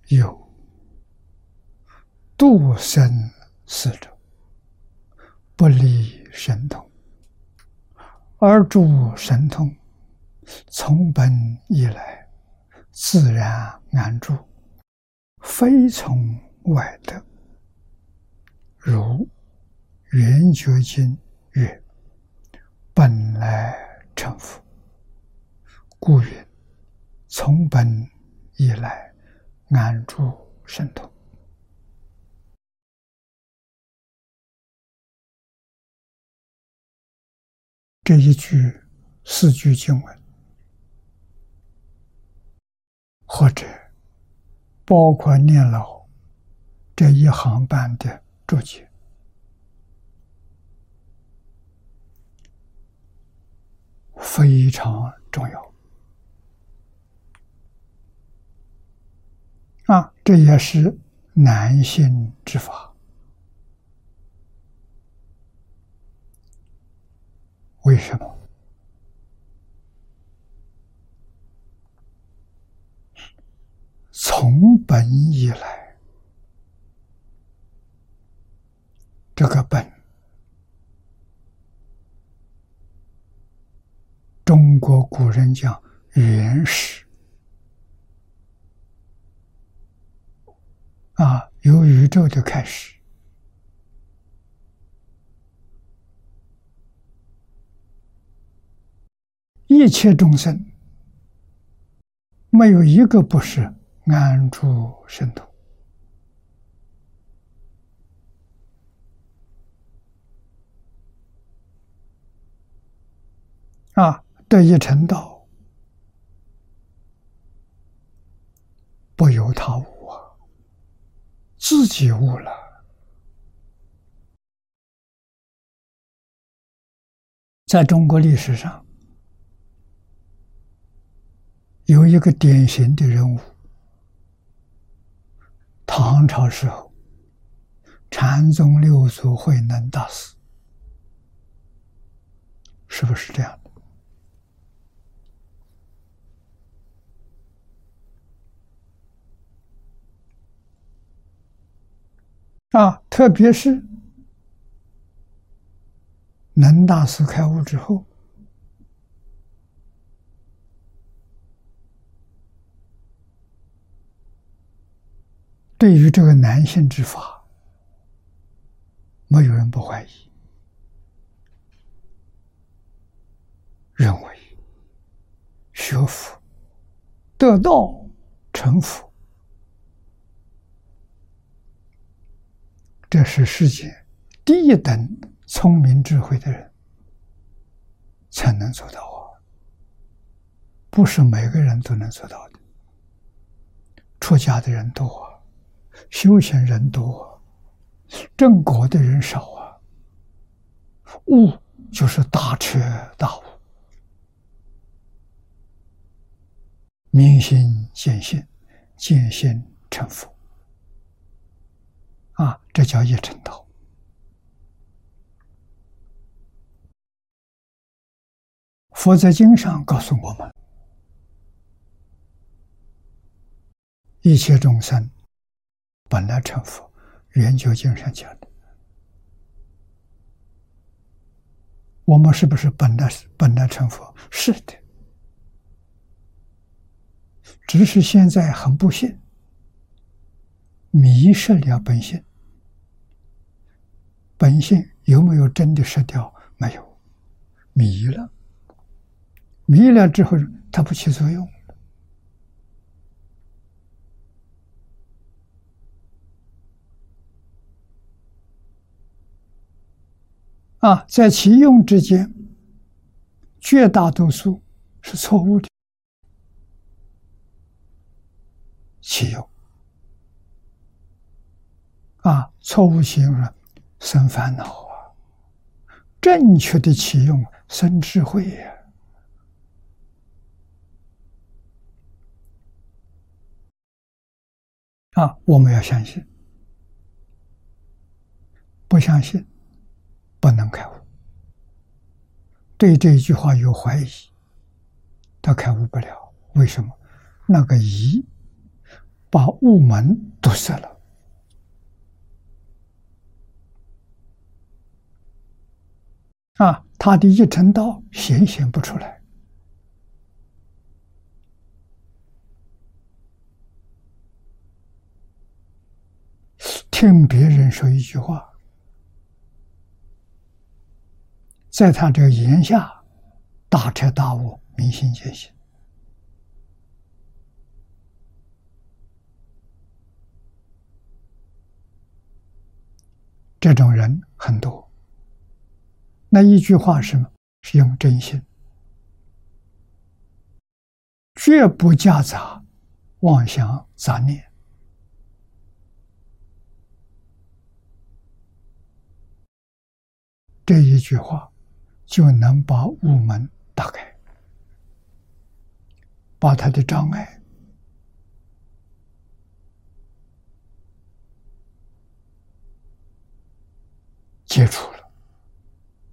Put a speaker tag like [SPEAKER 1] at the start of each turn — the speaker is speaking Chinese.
[SPEAKER 1] 有度生死者，不离神通，而诸神通从本以来，自然安住，非从外得。如圆觉经曰：本来成佛，故云从本以来，安住神通。这一句四句经文，或者包括念老这一行半的注解，非常重要这也是难信之法。为什么？从本以来，这个本，中国古人讲原始由宇宙的开始，一切众生没有一个不是安住神通得以成道，不由他悟自己悟了。在中国历史上，有一个典型的人物，唐朝时候禅宗六祖慧能大师，是不是这样的？特别是能大师开悟之后，对于这个难信之法，没有人不怀疑，认为学佛得道成佛，这是世界第一等聪明智慧的人才能做到不是每个人都能做到的。出家的人多修行人多正果的人少悟就是大彻大悟，明心见性，见性成佛这叫一成道。佛在经上告诉我们，一切众生本来成佛，圆觉经上讲的。我们是不是本来成佛？是的，只是现在很不幸，迷失了本性。本性有没有真的失掉？没有，迷了。迷了之后，它不起作用在其用之间，绝大多数是错误的。其用错误其用了，生烦恼正确的其用生智慧我们要相信，不相信不能开悟。对这一句话有怀疑，他开悟不了。为什么？那个疑把雾门堵塞了。他的一乘道显现不出来。听别人说一句话，在他这个言下大彻大悟，明心见性。这种人很多。那一句话是什么？是用真心，绝不夹杂妄想杂念。这一句话就能把雾门打开，把他的障碍解除。